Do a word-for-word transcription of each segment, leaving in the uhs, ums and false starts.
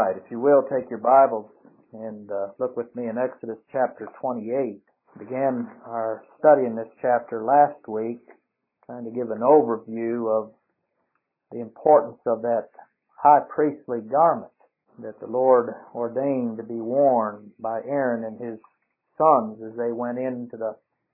right, if you will, take your Bibles and uh, look with me in Exodus chapter twenty-eight. Began our study in this chapter last week, trying to give an overview of the importance of that high priestly garment that the Lord ordained to be worn by Aaron and his sons as they went into the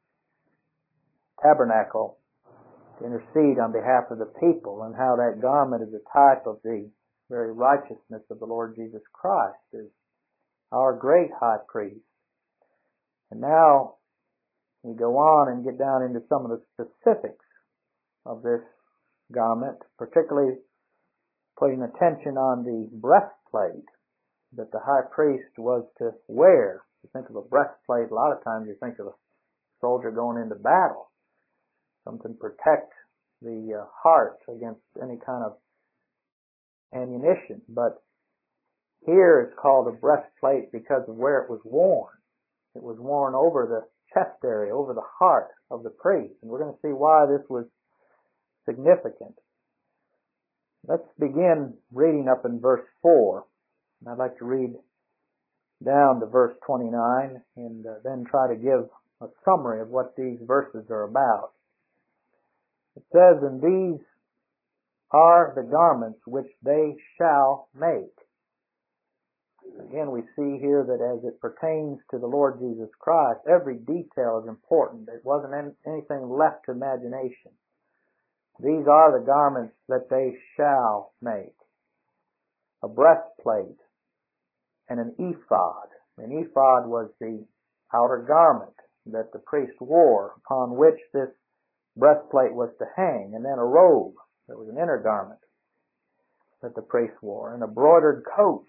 tabernacle to intercede on behalf of the people, and how that garment is a type of the very righteousness of the Lord Jesus Christ as our great high priest. And now we go on and get down into some of the specifics of this garment, particularly putting attention on the breastplate that the high priest was to wear. You think of a breastplate, a lot of times you think of a soldier going into battle, something to protect the uh, heart against any kind of ammunition. But here it's called a breastplate because of where it was worn. It was worn over the chest area, over the heart of the priest. And we're going to see why this was significant. Let's begin reading up in verse four. And I'd like to read down to verse twenty-nine and uh, then try to give a summary of what these verses are about. It says, "And these are the garments which they shall make." Again, we see here that as it pertains to the Lord Jesus Christ, every detail is important. It wasn't anything left to imagination. These are the garments that they shall make: a breastplate and an ephod. An ephod was the outer garment that the priest wore, upon which this breastplate was to hang, and then a robe that was an inner garment that the priest wore, and a broidered coat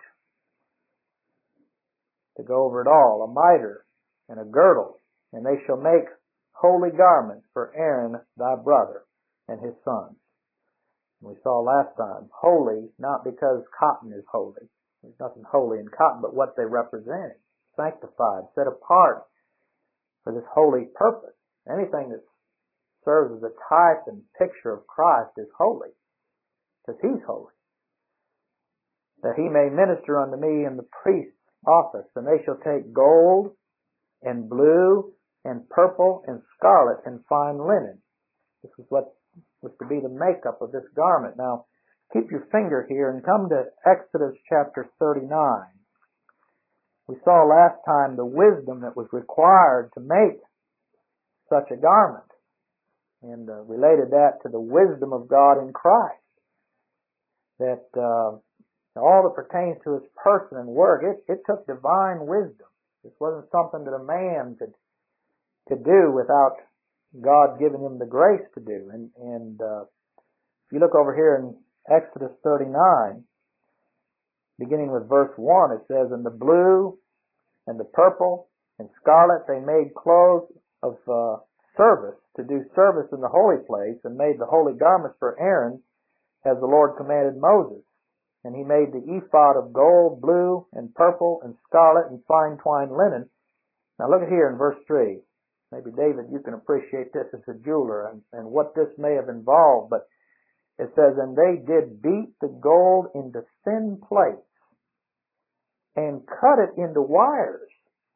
to go over it all, a mitre and a girdle. And they shall make holy garments for Aaron thy brother and his sons. We saw last time, holy, not because cotton is holy. There's nothing holy in cotton, but what they represent. Sanctified, set apart for this holy purpose. Anything that serves as a type and picture of Christ is holy, because He's holy. That He may minister unto me in the priest's office, and they shall take gold and blue and purple and scarlet and fine linen. This is what was to be the makeup of this garment. Now, keep your finger here and come to Exodus chapter thirty-nine. We saw last time the wisdom that was required to make such a garment, and uh, related that to the wisdom of God in Christ. That uh, all that pertains to His person and work, it, it took divine wisdom. This wasn't something that a man could could do without God giving him the grace to do. And, and uh, if you look over here in Exodus thirty-nine, beginning with verse one, it says, "And the blue and the purple and scarlet they made clothes of uh, service to do service in the holy place, and made the holy garments for Aaron as the Lord commanded Moses. And he made the ephod of gold, blue, and purple, and scarlet, and fine twined linen." Now look at here in verse three. Maybe, David, you can appreciate this as a jeweler and, and what this may have involved. But it says, "And they did beat the gold into thin plates, and cut it into wires,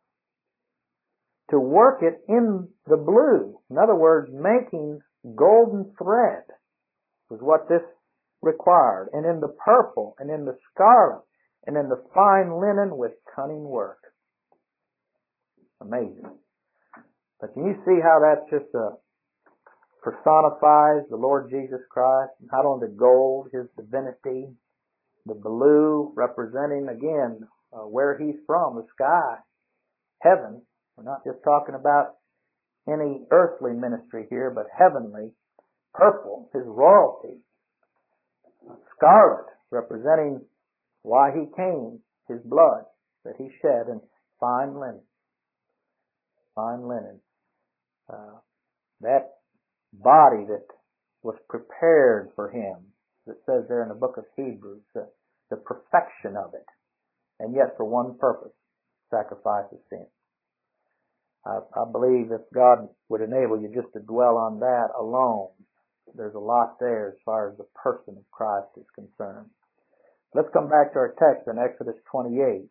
to work it in the blue." In other words, making golden thread was what this required. "And in the purple, and in the scarlet, and in the fine linen with cunning work." Amazing. But can you see how that's just a personifies the Lord Jesus Christ? Not only the gold, His divinity, the blue representing, again, uh, where He's from, the sky, heaven. We're not just talking about any earthly ministry here, but heavenly. Purple, His royalty. Scarlet, representing why He came, His blood that He shed, and fine linen. Fine linen. Uh, that body that was prepared for Him, it says there in the book of Hebrews, uh, the perfection of it, and yet for one purpose, sacrifice of sin. I, I believe if God would enable you just to dwell on that alone, there's a lot there as far as the person of Christ is concerned. Let's come back to our text in Exodus twenty-eight.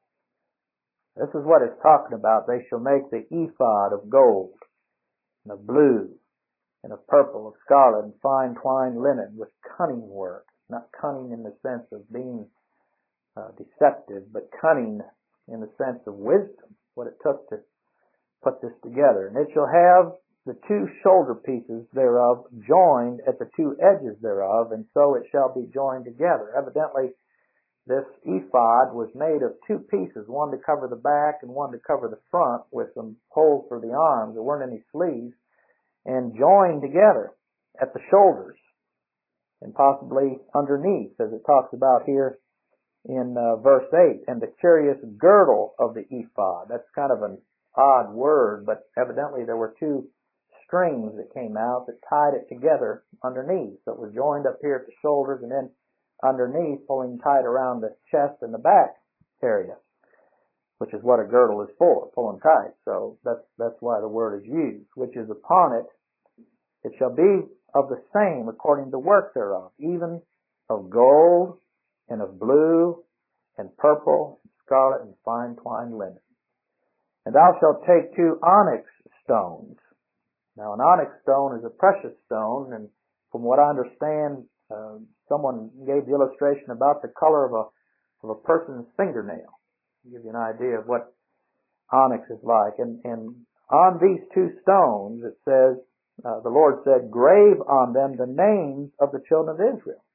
This is what it's talking about. They shall make the ephod of gold, and of blue, and of purple, of scarlet, and fine twined linen, with cunning work. Not cunning in the sense of being uh, deceptive, but cunning in the sense of wisdom, what it took to put this together. And it shall have the two shoulder pieces thereof joined at the two edges thereof, and so it shall be joined together. Evidently, this ephod was made of two pieces, one to cover the back and one to cover the front, with some holes for the arms. There weren't any sleeves, and joined together at the shoulders and possibly underneath, as it talks about here in uh, verse eight. And the curious girdle of the ephod. That's kind of an odd word, but evidently there were two strings that came out that tied it together underneath. So it was joined up here at the shoulders and then underneath, pulling tight around the chest and the back area, which is what a girdle is for, pulling tight. So that's that's why the word is used. Which is upon it, it shall be of the same according to the work thereof, even of gold and of blue and purple and scarlet and fine twined linen. And thou shalt take two onyx stones. Now, an onyx stone is a precious stone, and from what I understand, uh, someone gave the illustration about the color of a of a person's fingernail. To give you an idea of what onyx is like. And, and on these two stones, it says, uh, the Lord said, grave on them the names of the children of Israel.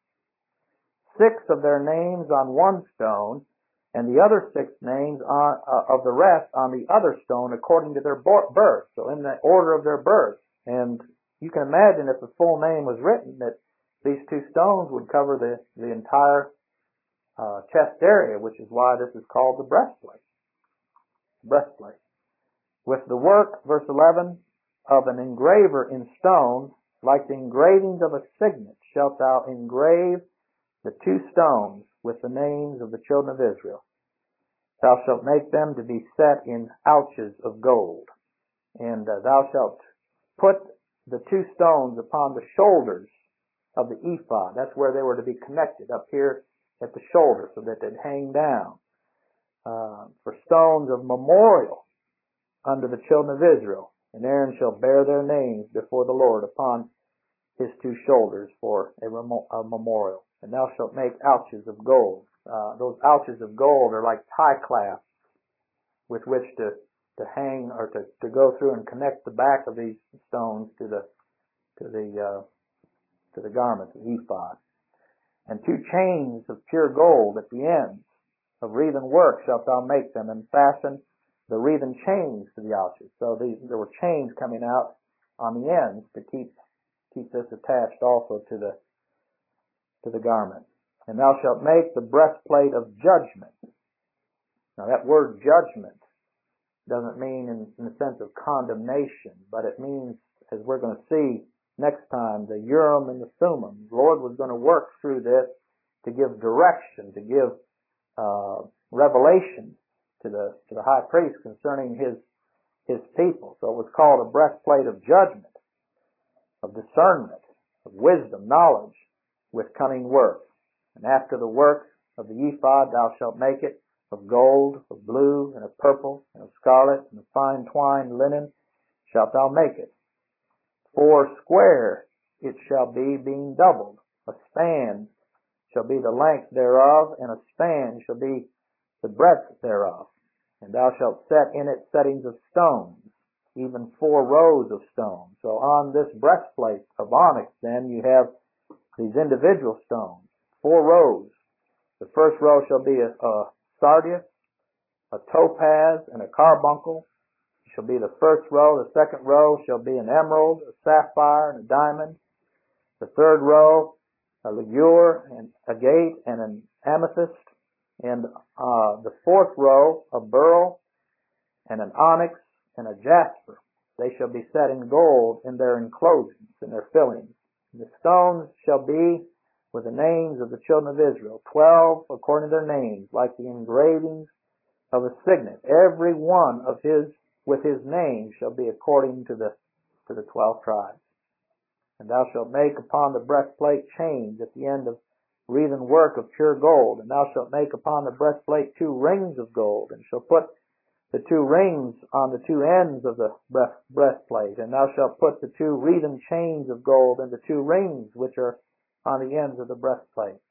Six of their names on one stone, and the other six names on, uh, of the rest on the other stone according to their birth. So in the order of their birth. And you can imagine if the full name was written that these two stones would cover the, the entire uh, chest area, which is why this is called the breastplate. Breastplate. With the work, verse eleven, of an engraver in stone, like the engravings of a signet, shalt thou engrave the two stones with the names of the children of Israel. Thou shalt make them to be set in ouches of gold. And uh, thou shalt put the two stones upon the shoulders of the ephod. That's where they were to be connected, up here at the shoulder, so that they'd hang down. Uh, for stones of memorial unto the children of Israel. And Aaron shall bear their names before the Lord upon his two shoulders for a, remo- a memorial. And thou shalt make ouches of gold. Uh, those ouches of gold are like tie clasps with which to, to hang or to, to go through and connect the back of these stones to the to the uh, to the garment, the ephod. And two chains of pure gold at the ends of wreathen work shalt thou make them, and fasten the wreathen chains to the ouches. So these, there were chains coming out on the ends to keep keep this attached also to the to the garment. And thou shalt make the breastplate of judgment. Now that word judgment doesn't mean in, in the sense of condemnation, but it means, as we're going to see next time, the Urim and the Thummim. The Lord was going to work through this to give direction, to give uh, revelation to the to the high priest concerning his his people. So it was called a breastplate of judgment, of discernment, of wisdom, knowledge, with cunning work. And after the work of the ephod thou shalt make it of gold, of blue, and of purple, and of scarlet, and of fine twined linen shalt thou make it. Four square it shall be, being doubled. A span shall be the length thereof, and a span shall be the breadth thereof. And thou shalt set in it settings of stones, even four rows of stones. So on this breastplate of onyx, then, you have these individual stones, four rows. The first row shall be a, a sardius, a topaz, and a carbuncle. It shall be the first row. The second row shall be an emerald, a sapphire, and a diamond. The third row, a ligure, and agate, and an amethyst. And uh, the fourth row, a beryl, and an onyx, and a jasper. They shall be set in gold in their enclosings, in their fillings. The stones shall be with the names of the children of Israel, twelve according to their names, like the engravings of a signet. Every one of his with his name shall be according to the to the twelve tribes. And thou shalt make upon the breastplate chains at the end of wreathen work of pure gold. And thou shalt make upon the breastplate two rings of gold, and shalt put the two rings on the two ends of the breast, breastplate. And thou shalt put the two wreathen chains of gold in the two rings which are on the ends of the breastplate.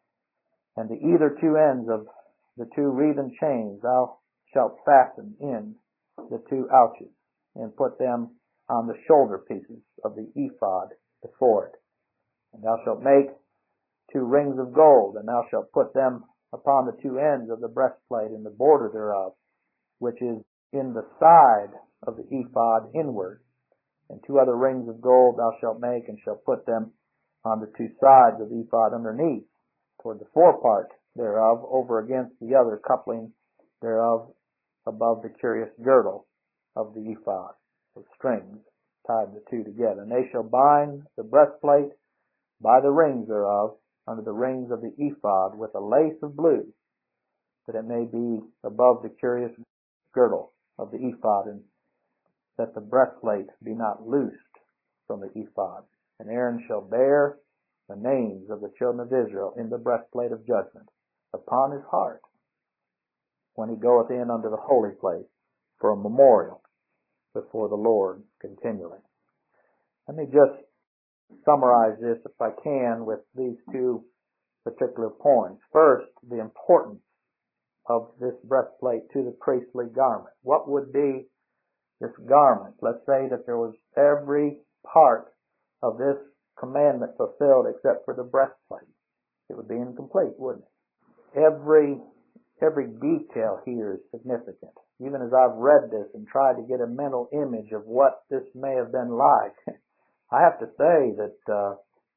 And to either two ends of the two wreathen chains thou shalt fasten in the two ouches, and put them on the shoulder pieces of the ephod before it. And thou shalt make two rings of gold, and thou shalt put them upon the two ends of the breastplate in the border thereof, which is in the side of the ephod inward. And two other rings of gold thou shalt make, and shalt put them on the two sides of the ephod underneath, toward the forepart thereof, over against the other coupling thereof, above the curious girdle of the ephod, with strings tied the two together. And they shall bind the breastplate by the rings thereof under the rings of the ephod with a lace of blue, that it may be above the curious girdle of the ephod, and that the breastplate be not loosed from the ephod. And Aaron shall bear the names of the children of Israel in the breastplate of judgment upon his heart, when he goeth in unto the holy place for a memorial before the Lord continually. Let me just summarize this, if I can, with these two particular points. First, the importance of this breastplate to the priestly garment. What would be this garment? Let's say that there was every part of this commandment fulfilled except for the breastplate. It would be incomplete, wouldn't it? Every Every detail here is significant. Even as I've read this and tried to get a mental image of what this may have been like, I have to say that uh,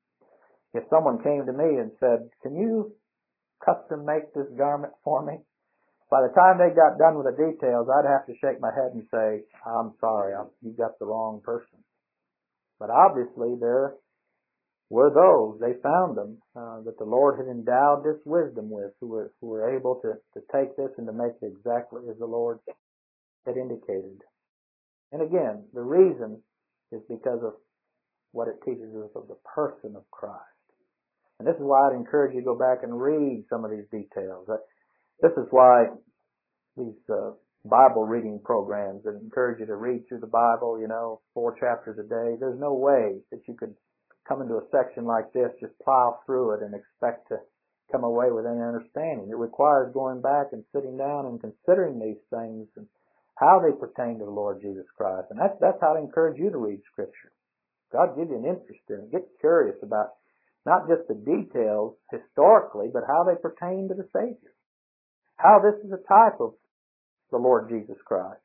if someone came to me and said, "Can you custom make this garment for me?" By the time they got done with the details, I'd have to shake my head and say, "I'm sorry, I'm, you got the wrong person." But obviously there were those, they found them, uh, that the Lord had endowed this wisdom with, who were, who were able to, to take this and to make it exactly as the Lord had indicated. And again, the reason is because of what it teaches us of the person of Christ. And this is why I'd encourage you to go back and read some of these details. This is why these uh, Bible reading programs that encourage you to read through the Bible, you know, four chapters a day. There's no way that you could come into a section like this, just plow through it and expect to come away with any understanding. It requires going back and sitting down and considering these things and how they pertain to the Lord Jesus Christ. And that's, that's how I encourage you to read Scripture. God give you an interest in it. Get curious about not just the details historically, but how they pertain to the Savior. How this is a type of the Lord Jesus Christ.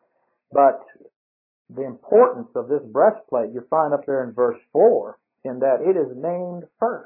But the importance of this breastplate you find up there in verse four, in that it is named first.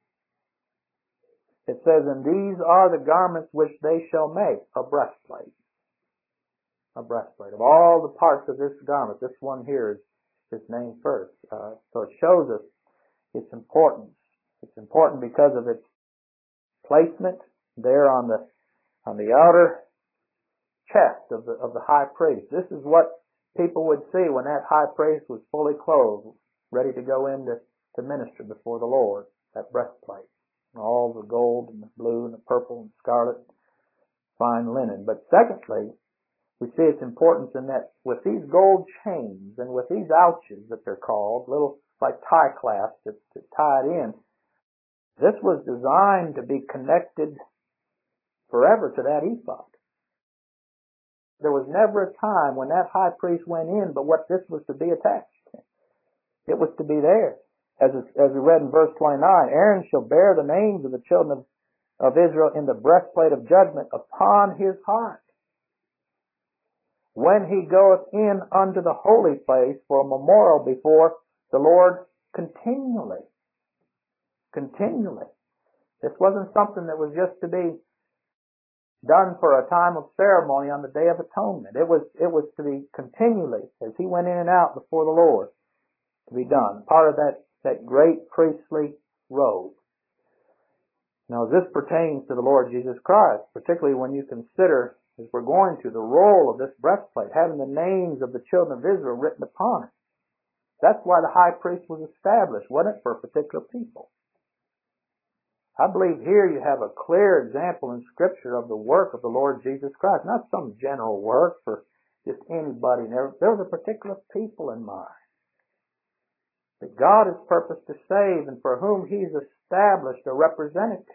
It says, "And these are the garments which they shall make," a breastplate. A breastplate. Of all the parts of this garment, this one here is, is named first. Uh, so it shows us its importance. It's important because of its placement there on the on the outer chest of the of the high priest. This is what people would see when that high priest was fully clothed, ready to go in to, to minister before the Lord, that breastplate. All the gold and the blue and the purple and scarlet, fine linen. But secondly, we see its importance in that with these gold chains and with these ouches that they're called, little like tie clasps that, that tie it in, this was designed to be connected forever to that ephod. There was never a time when that high priest went in but what this was to be attached. It was to be there. As, as we read in verse twenty-nine, "Aaron shall bear the names of the children of, of Israel in the breastplate of judgment upon his heart, when he goeth in unto the holy place for a memorial before the Lord continually." Continually. This wasn't something that was just to be done for a time of ceremony on the Day of Atonement. It was, it was to be continually, as he went in and out before the Lord, to be done. Part of that, that great priestly robe. Now, this pertains to the Lord Jesus Christ, particularly when you consider, as we're going to, the role of this breastplate, having the names of the children of Israel written upon it. That's why the high priest was established, wasn't it, for a particular people. I believe here you have a clear example in Scripture of the work of the Lord Jesus Christ, not some general work for just anybody. There was a particular people in mind that God has purposed to save and for whom He's established a representative.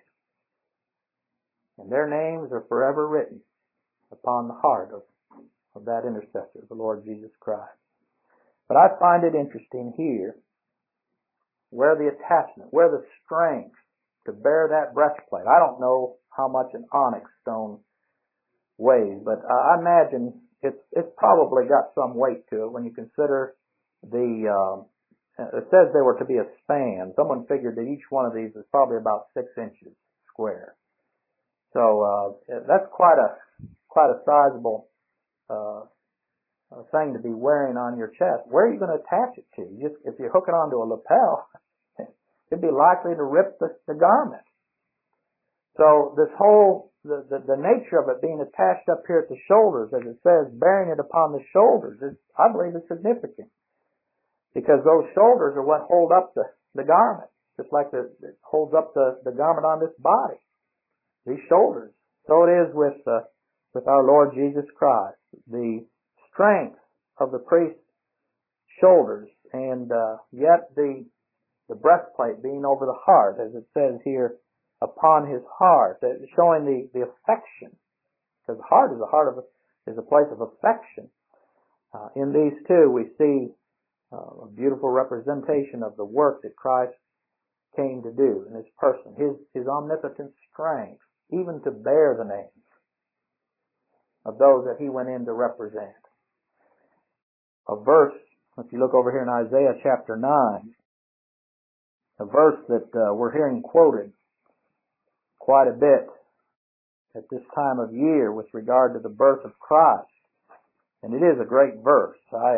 And their names are forever written upon the heart of, of that intercessor, the Lord Jesus Christ. But I find it interesting here where the attachment, where the strength to bear that breastplate. I don't know how much an onyx stone weighs, but I imagine it's it's probably got some weight to it when you consider the. Uh, it says there were to be a span. Someone figured that each one of these is probably about six inches square. So uh, that's quite a quite a sizable uh, thing to be wearing on your chest. Where are you going to attach it to? You just, if you hook it onto a lapel, it'd be likely to rip the, the garment. So this whole, the, the, the nature of it being attached up here at the shoulders, as it says, bearing it upon the shoulders, is, I believe is significant. Because those shoulders are what hold up the, the garment, just like the, it holds up the, the garment on this body. These shoulders. So it is with, uh, with our Lord Jesus Christ. The strength of the priest's shoulders, and uh, yet the the breastplate being over the heart, as it says here, upon his heart, showing the, the affection, because the heart is a heart of a, is a place of affection. Uh, in these two, we see uh, a beautiful representation of the work that Christ came to do in his person, his his omnipotent strength, even to bear the names of those that he went in to represent. A verse, if you look over here in Isaiah chapter nine, a verse that uh, we're hearing quoted quite a bit at this time of year with regard to the birth of Christ. And it is a great verse. I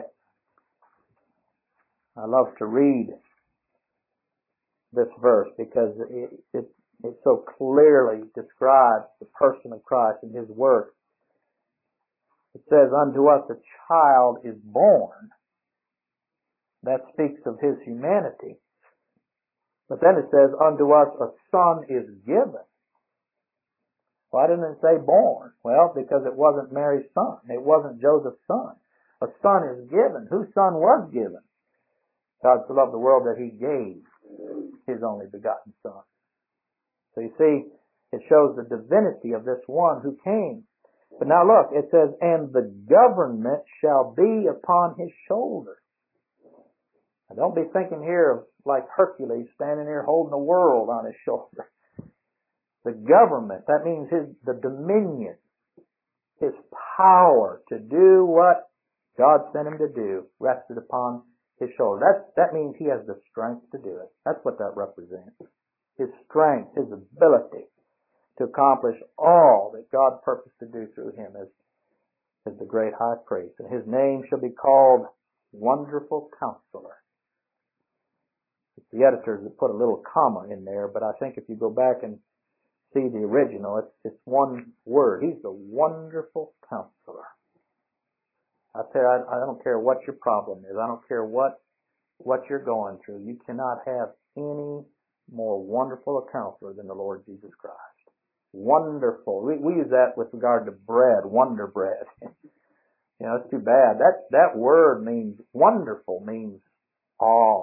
I love to read this verse because it, it, it so clearly describes the person of Christ and his work. It says, unto us a child is born. That speaks of his humanity. But then it says, unto us a son is given. Why didn't it say born? Well, because it wasn't Mary's son. It wasn't Joseph's son. A son is given. Whose son was given? God so loved the world that he gave his only begotten son. So you see, it shows the divinity of this one who came. But now look, it says, and the government shall be upon his shoulder. Now don't be thinking here of like Hercules standing here holding the world on his shoulder. The government, that means his the dominion, his power to do what God sent him to do, rested upon his shoulder. That, that means he has the strength to do it. That's what that represents. His strength, his ability to accomplish all that God purposed to do through him as, as the great high priest. And his name shall be called Wonderful Counselor. It's the editors that put a little comma in there, but I think if you go back and see the original, it's, it's one word. He's the Wonderful Counselor. I tell you, I, I don't care what your problem is. I don't care what what you're going through. You cannot have any more wonderful a counselor than the Lord Jesus Christ. Wonderful. We, we use that with regard to bread, Wonder Bread. You know, it's too bad. That that word means wonderful, means awe,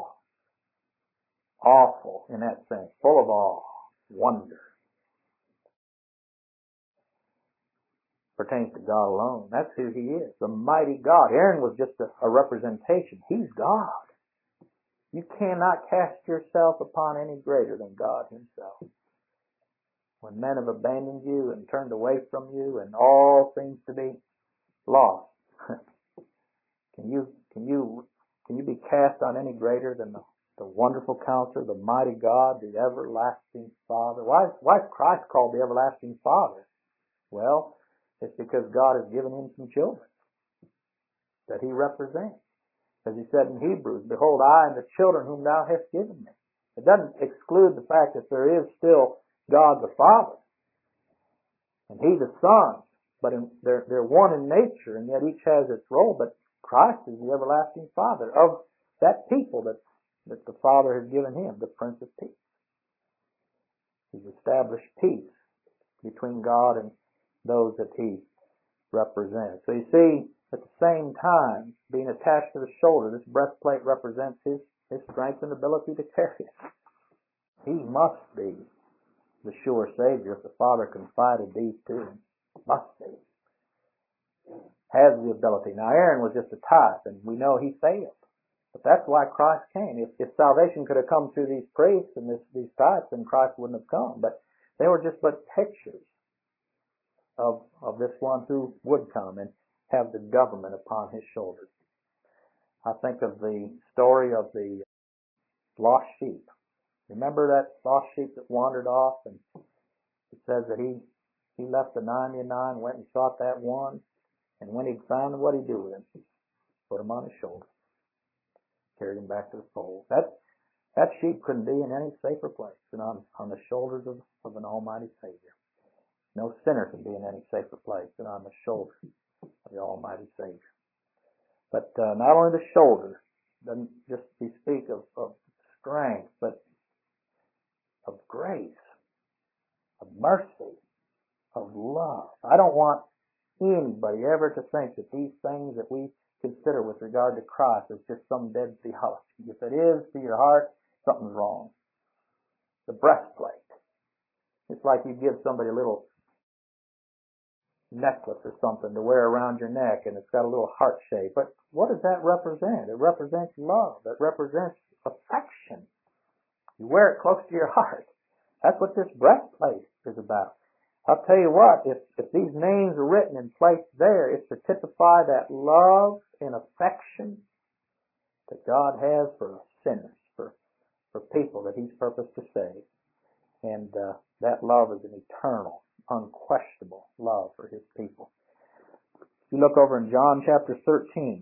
awful in that sense, full of awe, wonder. Pertains to God alone. That's who he is, the mighty God. Aaron was just a, a representation. He's God. You cannot cast yourself upon any greater than God himself. When men have abandoned you and turned away from you and all seems to be lost, can you can you can you be cast on any greater than the, the wonderful counselor, the mighty God, the everlasting Father? Why why is Christ called the everlasting Father? Well, it's because God has given him some children that he represents. As he said in Hebrews, behold, I and the children whom thou hast given me. It doesn't exclude the fact that there is still God the Father, and he the Son, but in, they're, they're one in nature, and yet each has its role. But Christ is the everlasting Father of that people that, that the Father has given him, the Prince of Peace. He's established peace between God and those that He represents. So you see, at the same time, being attached to the shoulder, this breastplate represents His, his strength and ability to carry it. He must be the sure Savior if the Father confided these to Him. Must be. Has the ability. Now Aaron was just a type, and we know he failed. But that's why Christ came. If, if salvation could have come through these priests and this, these types, then Christ wouldn't have come. But they were just but pictures of, of this one who would come and have the government upon His shoulders. I think of the story of the lost sheep. Remember that lost sheep that wandered off, and it says that he, he left the ninety-nine, went and sought that one, and when he'd found him, what'd he do with him? Put him on his shoulder. Carried him back to the fold. That, that sheep couldn't be in any safer place than on, on the shoulders of, of an almighty Savior. No sinner can be in any safer place than on the shoulders of the almighty Savior. But uh, not only the shoulder, doesn't just bespeak of, of strength, but of grace, of mercy, of love. I don't want anybody ever to think that these things that we consider with regard to Christ is just some dead theology. If it is to your heart, something's wrong. The breastplate. It's like you give somebody a little necklace or something to wear around your neck, and it's got a little heart shape. But what does that represent? It represents love. It represents affection. You wear it close to your heart. That's what this breastplate is about. I'll tell you what, if, if these names are written and placed there, it's to typify that love and affection that God has for sinners, for, for people that He's purposed to save. And uh, that love is an eternal, unquestionable love for His people. If you look over in John chapter thirteen,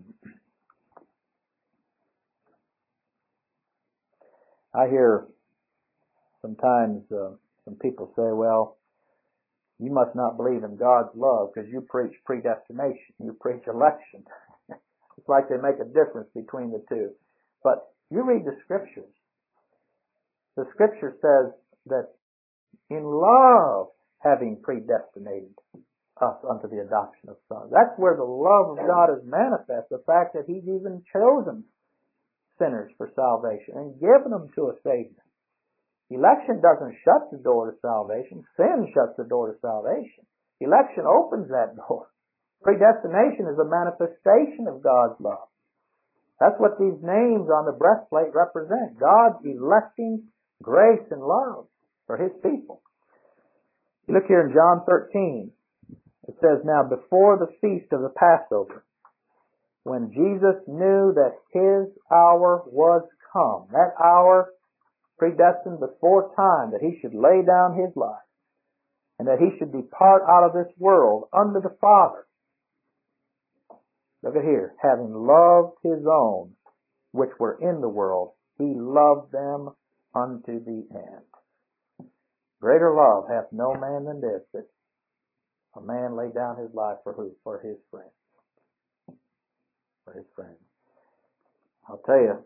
I hear sometimes uh, some people say, well, you must not believe in God's love because you preach predestination. You preach election. It's like they make a difference between the two. But you read the Scriptures. The Scripture says that in love having predestinated us unto the adoption of sons. That's where the love of God is manifest. The fact that He's even chosen sinners for salvation and given them to a Savior. Election doesn't shut the door to salvation. Sin shuts the door to salvation. Election opens that door. Predestination is a manifestation of God's love. That's what these names on the breastplate represent. God's electing grace and love for His people. You look here in John thirteen. It says, now before the feast of the Passover, when Jesus knew that His hour was come, that hour predestined before time that He should lay down His life and that He should depart out of this world unto the Father. Look at here. Having loved His own which were in the world, He loved them unto the end. Greater love hath no man than this, that a man lay down his life for who? For his friends. For his friends. I'll tell you,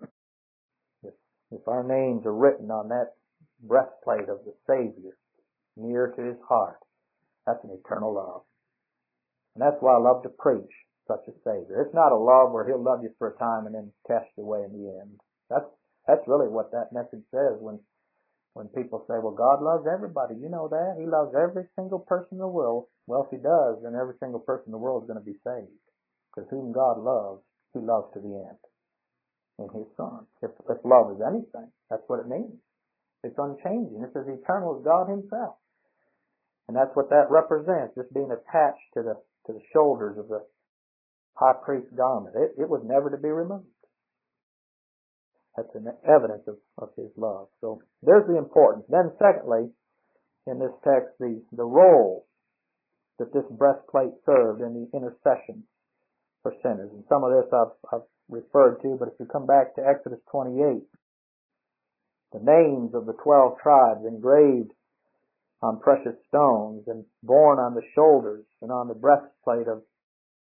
if our names are written on that breastplate of the Savior near to His heart, that's an eternal love. And that's why I love to preach such a Savior. It's not a love where He'll love you for a time and then cast you away in the end. That's that's really what that message says when when people say, well, God loves everybody. You know that. He loves every single person in the world. Well, if He does, then every single person in the world is going to be saved. Because whom God loves, He loves to the end. In His Son. If, if love is anything, that's what it means. It's unchanging. It's as eternal as God Himself. And that's what that represents, just being attached to the to the shoulders of the high priest's garment. It, it was never to be removed. That's an evidence of, of His love. So there's the importance. Then secondly, in this text, the, the role that this breastplate served in the intercession for sinners. And some of this I've, I've referred to, but if you come back to Exodus twenty-eight, the names of the twelve tribes engraved on precious stones and borne on the shoulders and on the breastplate of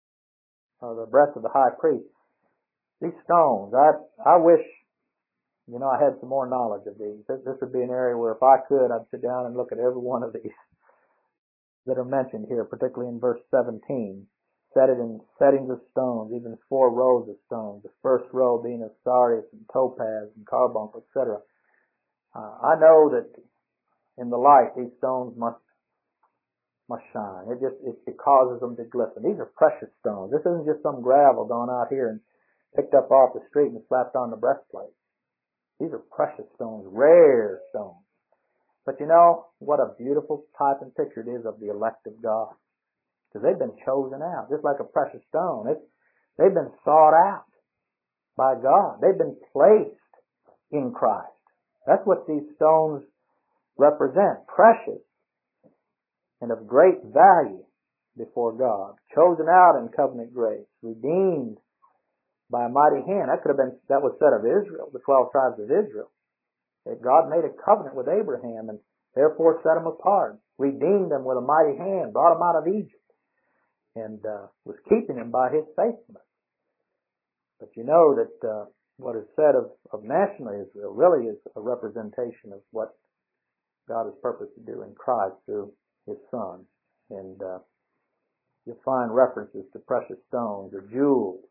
or the breast of the high priest. These stones, I I wish you know, I had some more knowledge of these. This, this would be an area where if I could, I'd sit down and look at every one of these that are mentioned here, particularly in verse seventeen. Set it in settings of stones, even four rows of stones. The first row being of sardius and topaz and carbuncle, et cetera. Uh, I know that in the light these stones must must shine. It just it, it causes them to glisten. These are precious stones. This isn't just some gravel gone out here and picked up off the street and slapped on the breastplate. These are precious stones, rare stones. But you know what a beautiful type and picture it is of the elect of God. Because they've been chosen out, just like a precious stone. It's, they've been sought out by God. They've been placed in Christ. That's what these stones represent. Precious and of great value before God. Chosen out in covenant grace. Redeemed by a mighty hand. That could have been, that was said of Israel, the twelve tribes of Israel. That God made a covenant with Abraham and therefore set them apart. Redeemed them with a mighty hand. Brought them out of Egypt. And uh, was keeping him by his faithfulness. But you know that uh, what is said of, of national Israel really is a representation of what God has purposed to do in Christ through his Son. And uh, you'll find references to precious stones or jewels.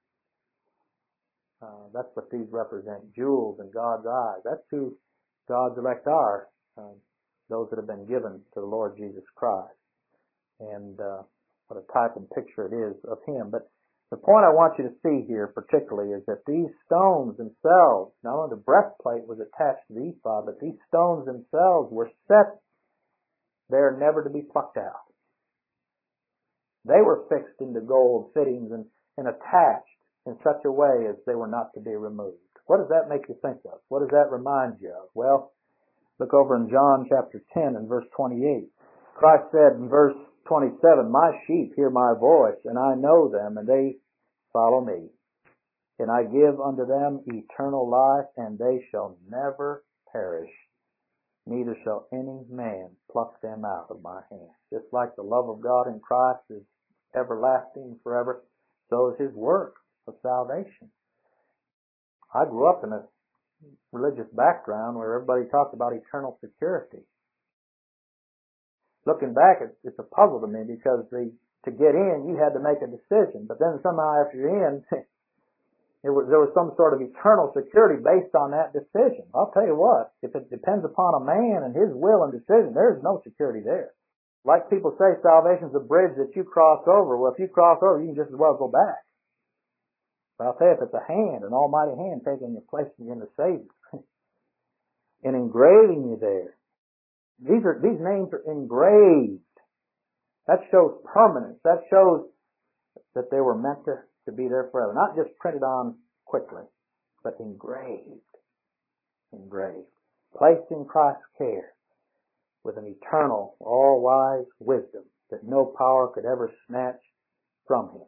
Uh, that's what these represent, jewels in God's eyes. That's who God's elect are, uh, those that have been given to the Lord Jesus Christ. And uh, what a type and picture it is of him. But the point I want you to see here particularly is that these stones themselves, not only the breastplate was attached to the ephod, but these stones themselves were set there never to be plucked out. They were fixed into gold fittings and, and attached in such a way as they were not to be removed. What does that make you think of? What does that remind you of? Well, look over in John chapter ten and verse twenty-eight. Christ said in verse twenty-seven, my sheep hear my voice, and I know them, and they follow me. And I give unto them eternal life, and they shall never perish, neither shall any man pluck them out of my hand. Just like the love of God in Christ is everlasting forever, so is his work of salvation. I grew up in a religious background where everybody talked about eternal security. Looking back, it's, it's a puzzle to me because the, to get in, you had to make a decision. But then somehow after you're in, it was, there was some sort of eternal security based on that decision. I'll tell you what, if it depends upon a man and his will and decision, there's no security there. Like people say, salvation's a bridge that you cross over. Well, if you cross over, you can just as well go back. But I'll tell you, if it's a hand, an almighty hand taking your place in the Savior and engraving you there, These are these names are engraved. That shows permanence. That shows that they were meant to, to be there forever. Not just printed on quickly, but engraved. Engraved. Placed in Christ's care with an eternal, all-wise wisdom that no power could ever snatch from him.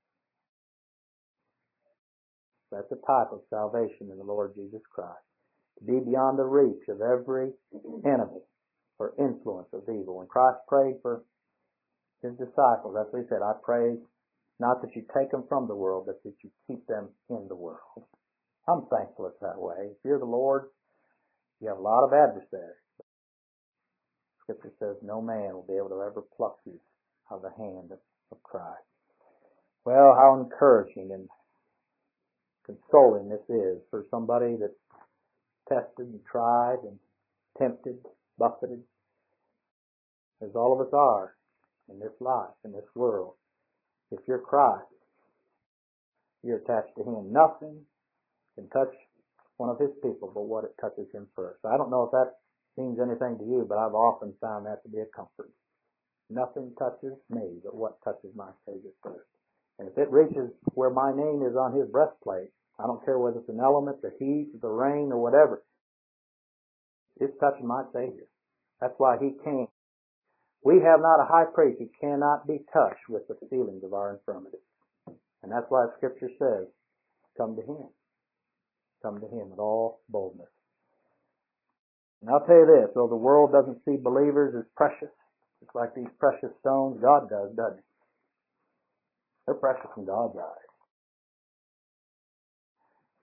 That's a type of salvation in the Lord Jesus Christ. To be beyond the reach of every enemy or influence of evil. When Christ prayed for his disciples, that's what he said, I pray not that you take them from the world, but that you keep them in the world. I'm thankful it's that way. If you're the Lord, you have a lot of adversaries. Scripture says no man will be able to ever pluck you out of the hand of, of Christ. Well, how encouraging and consoling this is for somebody that's tested and tried and tempted, buffeted, as all of us are in this life, in this world. If you're Christ, you're attached to him. Nothing can touch one of his people but what it touches him first. I don't know if that means anything to you, but I've often found that to be a comfort. Nothing touches me but what touches my Savior first. And if it reaches where my name is on his breastplate, I don't care whether it's an element, the heat, the rain, or whatever, it's touching my Savior. That's why he came. We have not a high priest who cannot be touched with the feelings of our infirmities. And that's why Scripture says, come to him. Come to him with all boldness. And I'll tell you this, though the world doesn't see believers as precious, just like these precious stones, God does, doesn't he? They're precious in God's eyes.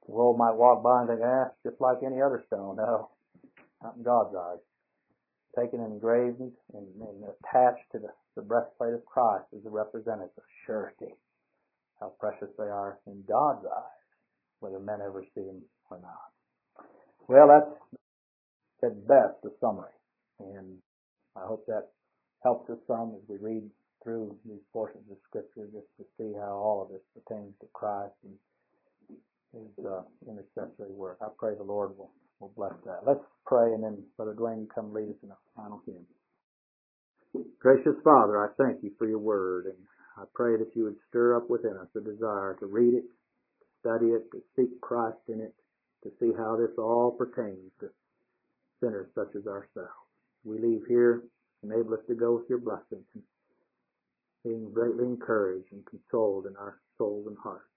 The world might walk by and think, eh, it's just like any other stone. No, not in God's eyes. Taken and engraved and, and attached to the, the breastplate of Christ is a representative of surety. How precious they are in God's eyes, whether men ever see them or not. Well, that's at best a summary, and I hope that helps us some as we read through these portions of Scripture, just to see how all of this pertains to Christ and His uh, intercessory work. I pray the Lord will, will bless that. Let's pray, and then Brother Dwayne, you come lead us in a final hymn. Gracious Father, I thank you for your word, and I pray that you would stir up within us a desire to read it, to study it, to seek Christ in it, to see how this all pertains to sinners such as ourselves. We leave here, enable us to go with your blessings, being greatly encouraged and consoled in our souls and hearts.